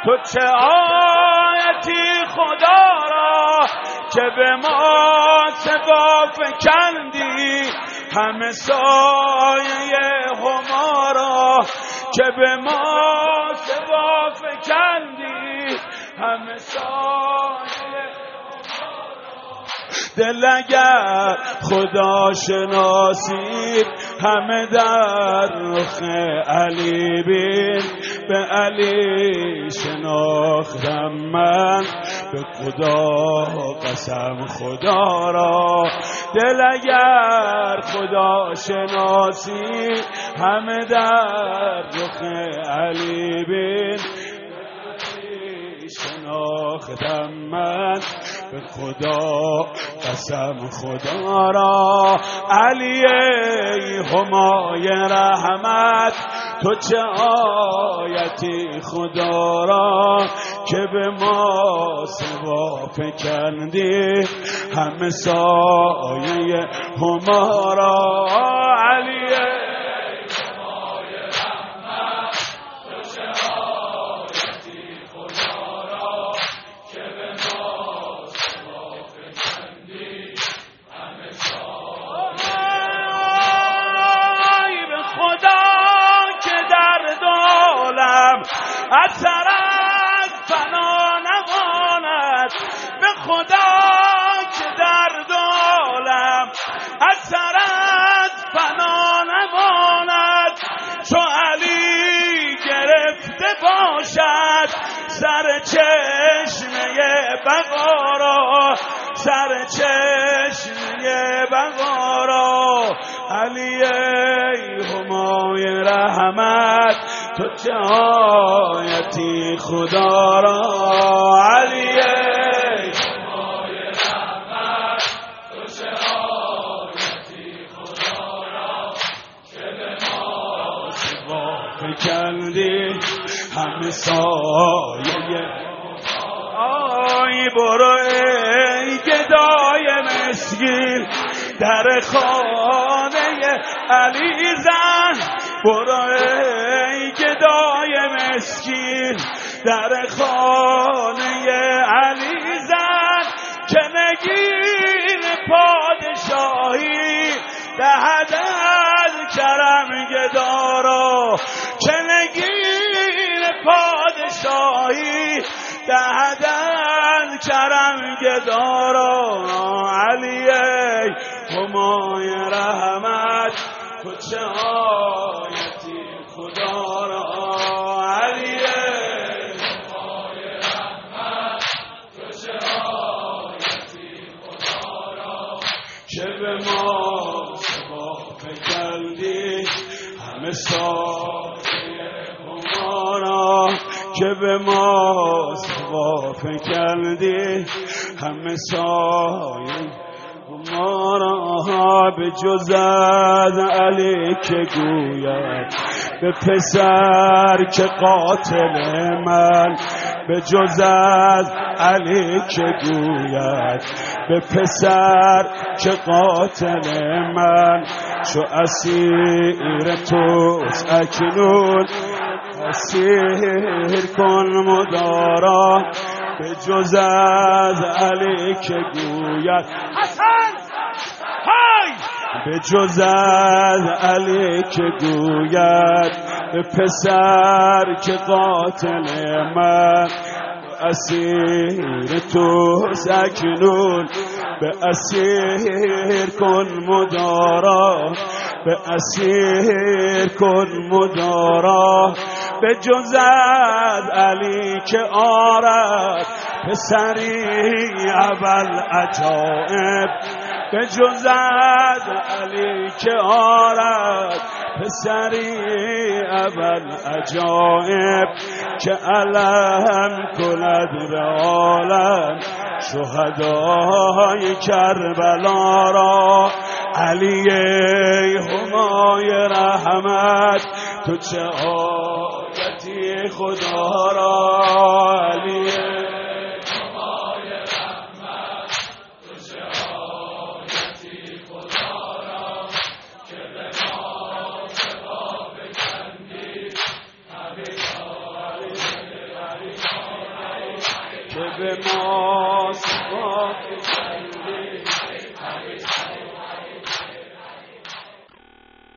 تو چه آیتی خدا را که به ما سبا فکندی، همه سایه هما را که به ما سبا فکندی، همه سایه دل اگر خدا شناسی همه در رخ علی بین، به علی شناختم من به خدا قسم خدا را. دل اگر خدا شناسی همه در رخ علی بین، شناختم من به خدا قسم خدا را. علی ای همای رحمت تو چه آیتی خدا را که به ما سوا فکندی، همه سایه هما را. علی اثر از فنا نماند، به خدا که در عالم اثر از فنا نماند. چو علی گرفته باشد سر چشمه بقا را، سر چشمه بقا را. علی ای همای رحمت تو چه آیتی خدا را. علی ای همای رحمت تو چه آیتی خدا را که به ما سوا فکندی، همه سایه. آی برو ای گدای مسکین در خانه علی زن، برو ای گدای مسکین در خانه علی زن، که نگین پادشاهی دهد از کرم گدا را، که نگین پادشاهی دهد از کرم گدا را. علی ای همای رحمت تو چه آیتی خدا را. علی ای همای رحمت تو چه آیتی خدا را که به ما سوا فکندی، همه سایه هما را که به ما سوا فکندی، همه سایه ما را. به جز از علی که گوید به پسر که قاتل من، به جز از علی که گوید به پسر که قاتل من، چو اسیر توست اکنون اسیر کن مدارا. به جز از علی که گوید حسن های، به جز از علی که گوید به پسر که قاتل من، اسیر تو اکنون به اسیر کن مدارا، به اسیر کن مدارا. به جز از علی که آرد پسری اول عجائب، به جز از علی که آرد پسری اول عجائب، که علم کند به عالم شهدای کربلا را. علی همای رحمت تو چه آیتی خدا را. علی همای رحمت تو چه آیتی خدا را که به ما سوا فکندی. علی که به ما صفات